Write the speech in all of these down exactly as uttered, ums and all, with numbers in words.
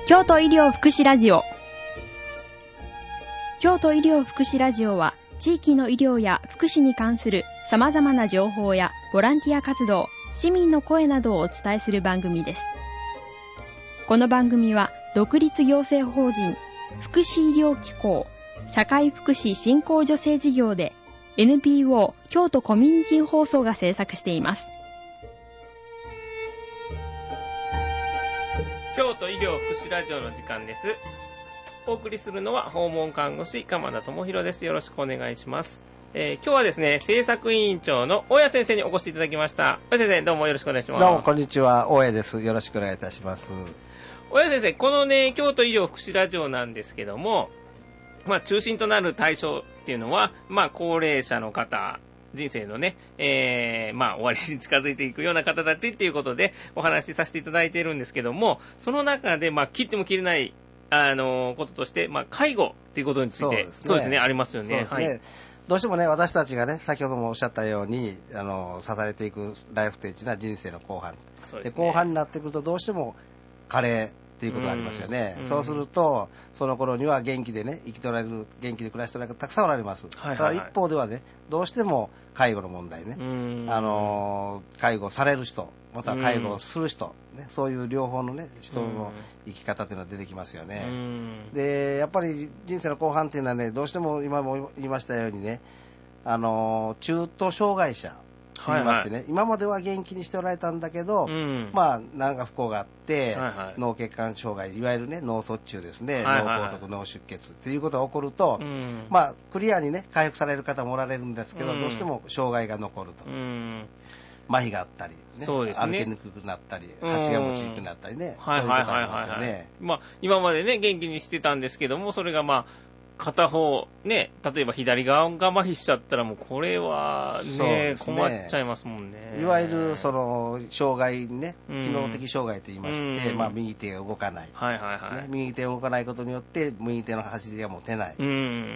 京都医療福祉ラジオ。京都医療福祉ラジオは地域の医療や福祉に関するさまざまな情報やボランティア活動、市民の声などをお伝えする番組です。この番組は独立行政法人福祉医療機構社会福祉振興助成事業で エヌピーオー 京都コミュニティ放送が制作しています。 京都医療福祉ラジオの時間です。お送りするのは訪問看護師鎌田智博です。よろしくお願いします。えー、今日はですね、政策委員長の大谷先生にお越しいただきました。大谷先生、どうもよろしくお願いします。 どうもこんにちは、大谷です。よろしくお願いいたします。 大谷先生、このね、京都医療福祉ラジオなんですけども、まあ、中心となる対象っていうのは、まあ、高齢者の方、人生のね、えー、まあ、終わりに近づいていくような方たちっていうことでお話しさせていただいているんですけども、その中で、まあ、切っても切れない、あのー、こととして、まあ、介護っていうことについて、そうですね、そうですね、ありますよね。そうですね。はい、 どうしてもね、私たちがね、先ほどもおっしゃったように、あの、支えていくライフステージな人生の後半。そうですね。で、後半になってくるとどうしても加齢っていうことがありますよね。うん、そうすると、その頃には元気でね、生きておられる、元気で暮らしておられる方たくさんおられます。はいはいはい、ただ一方ではね、どうしても介護の問題ね、あの、介護される人、または介護をする人、ね、そういう両方のね、人の生き方っていうのは出てきますよね。で、やっぱり人生の後半っていうのはね、どうしても今も言いましたようにね、あの、中途障害者、と言いましてね、はいはい、今までは元気にしておられたんだけど、うん、まあ、なんか不幸があって、はいはい、脳血管障害、いわゆるね、脳卒中ですね、はいはいはい、脳梗塞、脳出血っていうことが起こると、うん、まあ、クリアにね、回復される方もおられるんですけど、うん、どうしても障害が残ると。うん、麻痺があったり、ね、そうですね、歩けにくくなったり、足が持ちにくくなったりね、そういうことがありますよね。 まあ、今までね、元気にしてたんですけども、それがまあ、片方、ね、例えば左側が麻痺しちゃったら、もうこれはね、ね、困っちゃいますもんね。 いわゆる、その、障害ね、機能的障害と言いまして、うん、まあ、右手が動かない。はいはいはい。ね、右手が動かないことによって、右手の走りが持てない。うん、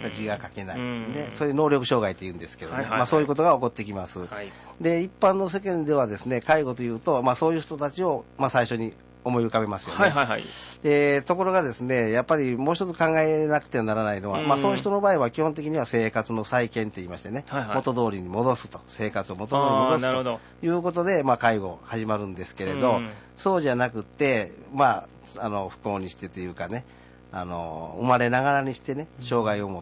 字が書けない。うん、ね、そういう能力障害と言うんですけどね。はいはいはい、まあ、そういうことが起こってきます。はい、で、一般の世間ではですね、介護というと、まあ、そういう人たちを、まあ、最初に、思い浮かべますよね。はいはいはい。で、ところがですね、やっぱりもう一つ考えなくてはならないのは、うん、まあそういう人の場合は基本的には生活の再建と言いましてね、はいはい、元通りに戻すと、生活を元通りに戻すということで、まあ介護始まるんですけれど、うん、そうじゃなくて、まあ、あの、不幸にしてというかね、あの、生まれながらにしてね、障害を持って、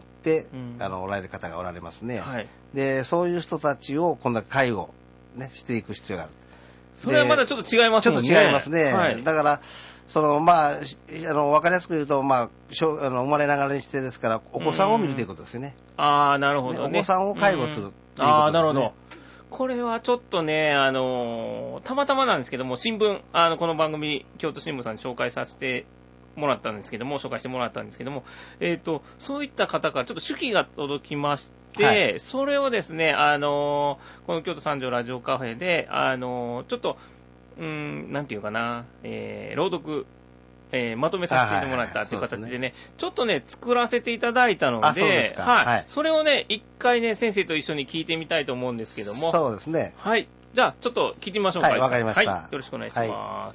うん、あの、おられる方がおられますね。はい、で、そういう人たちを今度は介護、ね、していく必要がある。 それはまだちょっと違いますもんね。 ちょっと違いますね。はい、だから、その、まあ、あの、わかりやすく言うと、まあ、あの生まれながらにしてですから、お子さんを見るということですよね。 ああ、なるほどね。 お子さんを介護するということですね。 ああ、なるほど。これはちょっとね、あの、たまたまなんですけども、新聞、あの、この番組、京都新聞さんに紹介させてもらったんですけども、紹介してもらったんですけども、えっと、そういった方からちょっと手記が届きまして、で、はい、それをですね、あの、この京都三条ラジオカフェで、あの、ちょっと、うーん、なんていうかな、えー、朗読、えー、まとめさせてもらったという形でね、でねちょっとね、作らせていただいたので、そうですか、はい、はい。それをね、一回ね、先生と一緒に聞いてみたいと思うんですけども。 そうですね。 はい。じゃあ、ちょっと聞いてみましょうか。 はい、わかりました。 はい。よろしくお願いします。はい、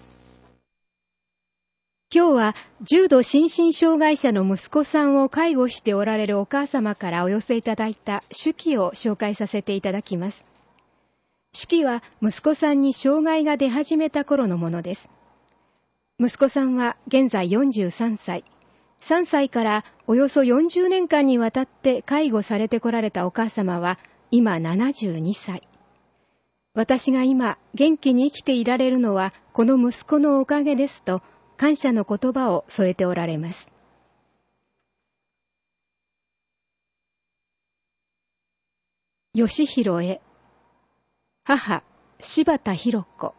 今日は、重度心身障害者の息子さんを介護しておられるお母様からお寄せいただいた手記を紹介させていただきます。手記は息子さんに障害が出始めた頃のものです。息子さんは現在よんじゅうさんさい。さんさいからおよそよんじゅうねんかんにわたって介護されてこられたお母様は今ななじゅうにさい。私が今元気に生きていられるのはこの息子のおかげですと感謝の言葉を添えておられます。吉弘へ。母、柴田博子。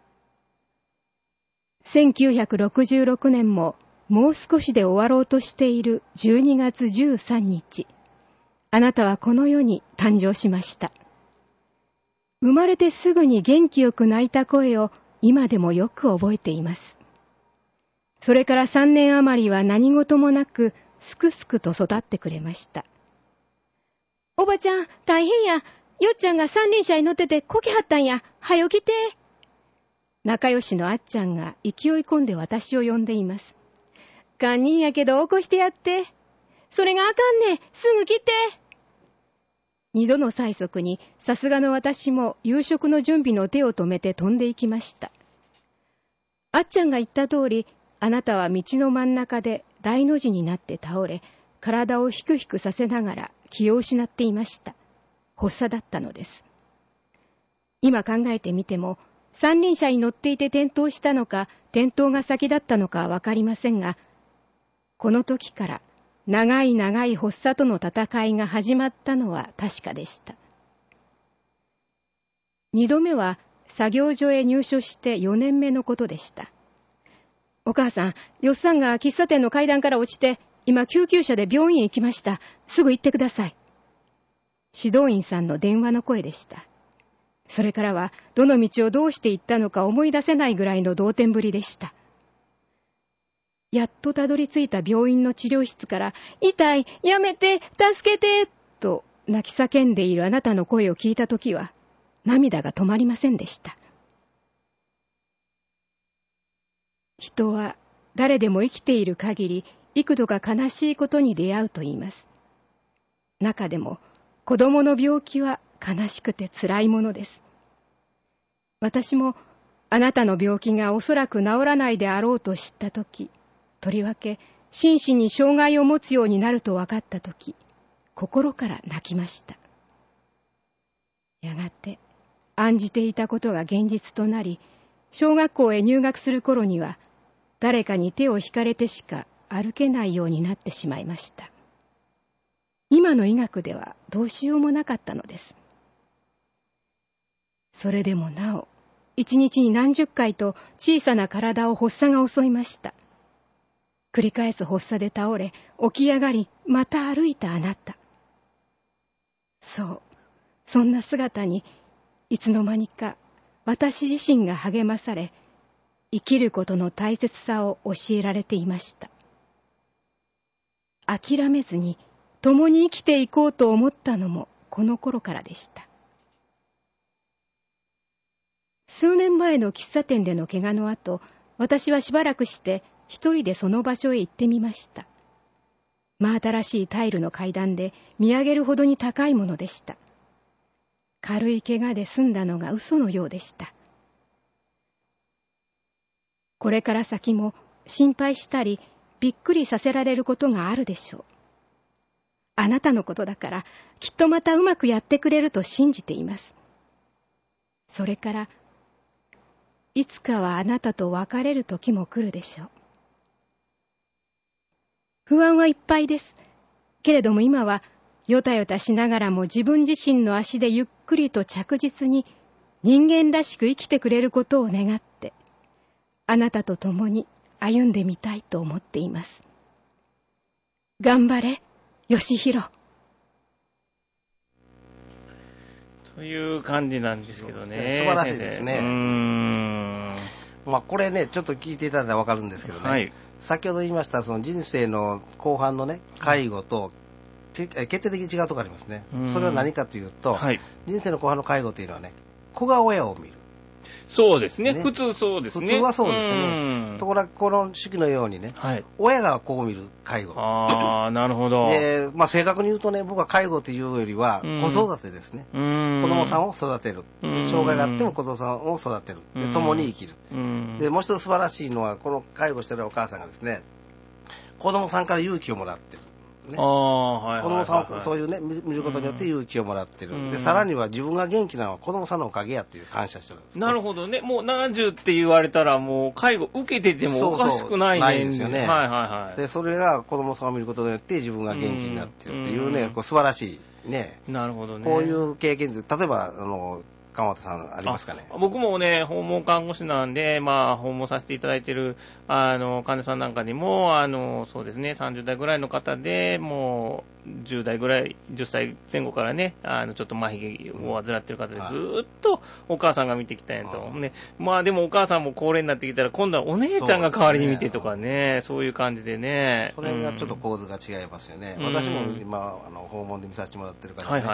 せんきゅうひゃくろくじゅうろくねんももう少しで終わろうとしているじゅうにがつじゅうさんにち、あなたはこの世に誕生しました。生まれてすぐに元気よく泣いた声を今でもよく覚えています。それからさんねん余りは何事もなくすくすくと育ってくれました。おばちゃん、大変や。よっちゃんが三輪車に乗っててこけはったんや。はよ来て。仲良しのあっちゃんが勢い込んで私を呼んでいます。 堪忍やけど起こしてやって。それがあかんね。すぐ来て。二度の催促にさすがの私も夕食の準備の手を止めて飛んでいきました。あっちゃんが言った通り、あなたは道の真ん中で大の字になって倒れ、体をひくひくさせながら気を失っていました。発作だったのです。今考えてみても、三輪車に乗っていて転倒したのか、転倒が先だったのかはわかりませんが、この時から長い長い発作との戦いが始まったのは確かでした。二度目は作業所へ入所してよねんめのことでした。お母さん、よっさんが喫茶店の階段から落ちて、今救急車で病院へ行きました。すぐ行ってください。指導員さんの電話の声でした。それからはどの道をどうして行ったのか思い出せないぐらいの動転ぶりでした。やっとたどり着いた病院の治療室から、痛い、やめて、助けて、と泣き叫んでいるあなたの声を聞いたときは、涙が止まりませんでした。人は誰でも生きている限り、幾度か悲しいことに出会うと言います。中でも、子供の病気は悲しくて辛いものです。私も、あなたの病気がおそらく治らないであろうと知ったとき、とりわけ心身に障害を持つようになると分かったとき、心から泣きました。やがて、案じていたことが現実となり、小学校へ入学する頃には、誰かに手を引かれてしか歩けないようになってしまいました。今の医学ではどうしようもなかったのです。それでもなお、一日に何十回と小さな体を発作が襲いました。繰り返す発作で倒れ、起き上がり、また歩いたあなた。そう、そんな姿に、いつの間にか私自身が励まされ、生きることの大切さを教えられていました。諦めずに共に生きていこうと思ったのもこの頃からでした。数年前の喫茶店での怪我の後、私はしばらくして一人でその場所へ行ってみました。真新しいタイルの階段で見上げるほどに高いものでした。軽い怪我で済んだのが嘘のようでした。これから先も心配したりびっくりさせられることがあるでしょう。あなたのことだからきっとまたうまくやってくれると信じています。それからいつかはあなたと別れる時も来るでしょう。不安はいっぱいです。けれども今はよたよたしながらも自分自身の足でゆっくりと着実に人間らしく生きてくれることを願ってあなたと共に歩んでみたいと思っています。頑張れ、義弘。 という感じなんですけどね。 素晴らしいですね。うーん。まあこれね、ちょっと聞いていただいたらわかるんですけどね。はい、先ほど言いましたその人生の後半のね介護と、決定的に違うところありますね。それは何かというと、はい、人生の後半の介護というのはね、子が親を見る。 そうですね。ね、普通そうですね。 普通はそうですよね。ところがこの式のようにね、はい、親が子を見る介護。 ああ、なるほど。 で、まあ正確に言うとね、僕は介護というよりは子育てですね。うん子供さんを育てる。障害があっても子供さんを育てる。で、共に生きる。で、もう一つ素晴らしいのは、この介護してるお母さんがですね、子供さんから勇気をもらってる。ね、あはいはいはいはい、子供さんをそういうね見ることによって勇気をもらってる、うん、でさらには自分が元気なのは子供さんのおかげやっていう感謝してるんです。 なるほどね。もうななじゅうって言われたらもう介護受けててもおかしくないね。 そうそうないですよね。はいはいはい。 でそれが子供さんを見ることによって自分が元気になってるっていうね、うん、こう素晴らしいね。 なるほどね。 こういう経験で例えばあの川本さんありますかね。 僕もね、訪問看護師なんで、まあ、訪問させていただいている、あの、患者さんなんかにも、あの、そうですね、さんじゅう代ぐらいの方で、もう、じゅう代ぐらい、じゅっさいぜん後からね、あの、ちょっと麻痺を患っている方で、ずーっとお母さんが見てきたんやと。ね、まあ、でもお母さんも高齢になってきたら、今度はお姉ちゃんが代わりに見てとかね、そういう感じでね。 それがちょっと構図が違いますよね。うん、私も今、あの、訪問で見させてもらってるからね。はいはい。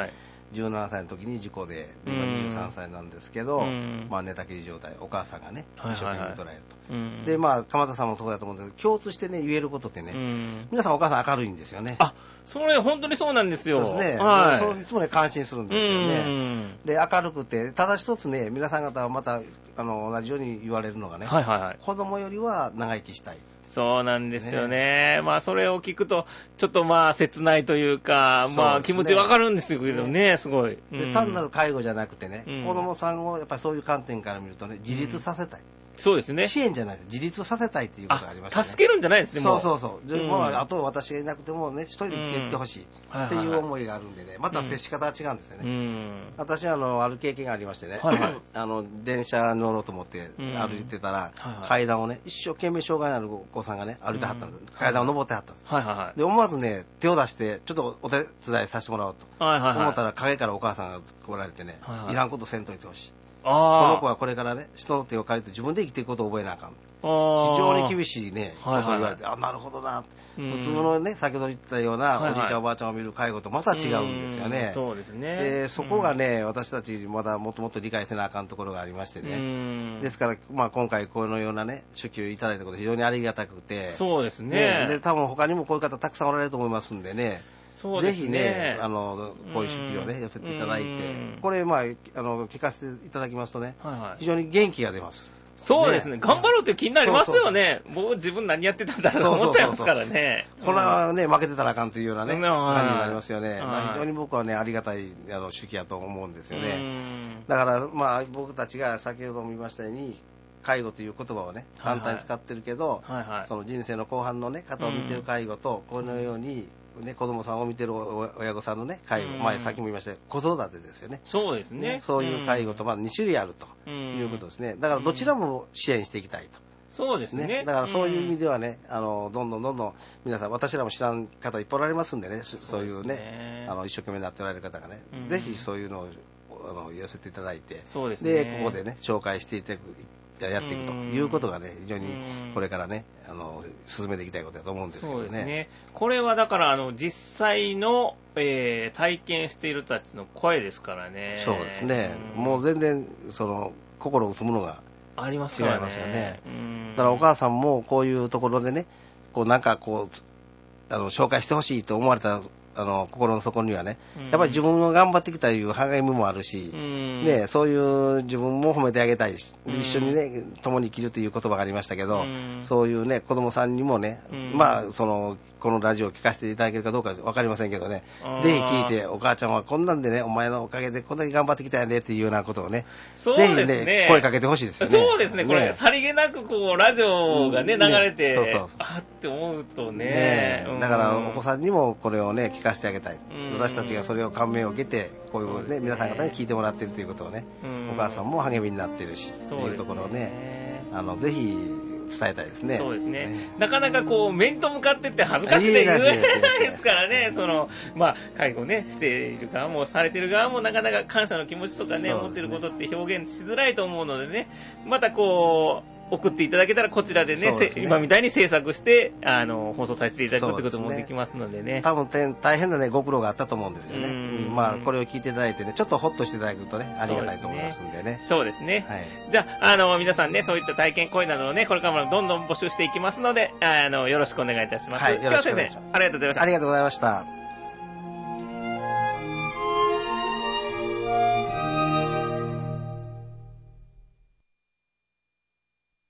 じゅうななさいの時に事故で、で今にじゅうさんさいなんですけど、まあ、寝たきり状態、お母さんがね、一生懸命見とられると。はいはいはい、で、まあ、鎌田さんもそうだと思うんですけど、共通してね、言えることってね、皆さんお母さん明るいんですよね。 あ、それ本当にそうなんですよ。 そうですね。はい、そういつもね、感心するんですよね。で、明るくて、ただ一つね、皆さん方はまた、あの、同じように言われるのがね、はいはいはい、子供よりは長生きしたい。 そうなんですよね。ね、まあ、それを聞くと、ちょっとまあ、切ないというか、うまあ、気持ちわかるんですけどね、ねすごい。 で、うん、単なる介護じゃなくてね、うん、子供さんをやっぱりそういう観点から見るとね、自立させたい。うん、 そうですね。 支援じゃないです。自立をさせたいっていうことがありましたね。 助けるんじゃないですね、 もう。そうそうそう。うん、まあ、あと私がいなくてもね、一人で生きていってほしいっていう思いがあるんでね、また接し方は違うんですよね。うん、私はあの、ある経験がありましてね、はいはい、あの、電車乗ろうと思って歩いてたら、うんはいはい、階段をね、一生懸命障害のあるお子さんがね、歩いてはったんです。うん、階段を登ってはったんです。はいはいはい、で、思わずね、手を出して、ちょっとお手伝いさせてもらおうと。はいはいはい、思ったら、陰からお母さんが来られてね、はいはい、いらんことせんといてほしい。あこの子はこれからね、人の手を借りて自分で生きていくことを覚えなあかん。非常に厳しいね、ことを言われて、はいはい、あ、なるほどな。普通のね、先ほど言ったような、おじいちゃんおばあちゃんを見る介護とまた違うんですよね。 そうですね。 で、そこがね、私たちまだもっともっと理解せなあかんところがありましてね。ですから、まあ今回このようなね、手記をいただいたこと非常にありがたくて。 そうですね。 ねで、多分他にもこういう方たくさんおられると思いますんでね。 そうですね、 ぜひね、あの、こういう手記をね、寄せていただいて、これ、まあ、あの、聞かせていただきますとね、はいはい、非常に元気が出ます。 そうですね、ね頑張ろうという気になりますよね。そうそう僕、自分何やってたんだろうと思っちゃいますからね。 これはね、負けてたらあかんというようなね、感じになりますよね。まあ、非常に僕はね、ありがたいあの手記やと思うんですよね。だから、まあ、僕たちが先ほども言いましたように、介護という言葉をね、簡単に使ってるけど、はいはい、その人生の後半のね、方を見てる介護と、このように、ね、子供さんを見てる親御さんのね、介護、前さっきも言いました子育てですよね。 そうですね。 ねそういう介護と、まあに種類あるということですね。だからどちらも支援していきたいと。 そうですね。ねだからそういう意味ではね、あの、どんどんどんどん皆さん、私らも知らん方いっぱいおられますんでね、そういうね、あの、一生懸命になっておられる方がね、ぜひそういうのをあの寄せていただいて、 そうですね。 で、ここでね、紹介していただく。やっていくということがね、非常にこれからね、あの、進めていきたいことだと思うんですけどね。そうですね。 これはだから、あの、実際の、えー、体験している人たちの声ですからね。 そうですね。もう全然、その、心を打つものがありますよね。 違いますよね。だからお母さんもこういうところでね、こうなんかこう、あの、紹介してほしいと思われたあの心の底にはね、やっぱり自分が頑張ってきたという励みもあるし、ね、そういう自分も褒めてあげたいし、一緒にね、共に生きるという言葉がありましたけど、そういうね、子供さんにもね、まあ、その、このラジオを聞かせていただけるかどうかわかりませんけどね、ぜひ聞いて、お母ちゃんはこんなんでね、お前のおかげでこんだけ頑張ってきたよねっていうようなことをね、 そうですね、 ぜひね、声かけてほしいですよね。 そうですね、これ、ね、さりげなくこう、ラジオがね、流れて、ね、そうそうそうあって思うとね、 ねだからお子さんにもこれをね、聞かせてあげたい。私たちがそれを感銘を受けて、こういうね、皆さん方に聞いてもらっているということをね、お母さんも励みになっているし、というところをね、あの、ぜひ伝えたいですね。 そうですね。ねなかなかこう、面と向かってって恥ずかしくて言えないですからね、その、まあ、介護ね、している側も、されている側もなかなか感謝の気持ちとかね、思っていることって表現しづらいと思うのでね、またこう、送っていただけたらこちらで ね, でね今みたいに制作してあの放送させていただくってこともできますのでね。 多分大変なねご苦労があったと思うんですよね。うんまあこれを聞いていただいてねちょっとホッとしていただけるとねありがたいと思いますんでね。 そうですね。はい、じゃああの皆さんねそういった体験声などをねこれからもどんどん募集していきますのであのよろしくお願いいたします。はい、よろしくお願いします。ありがとうございました。 ありがとうございました。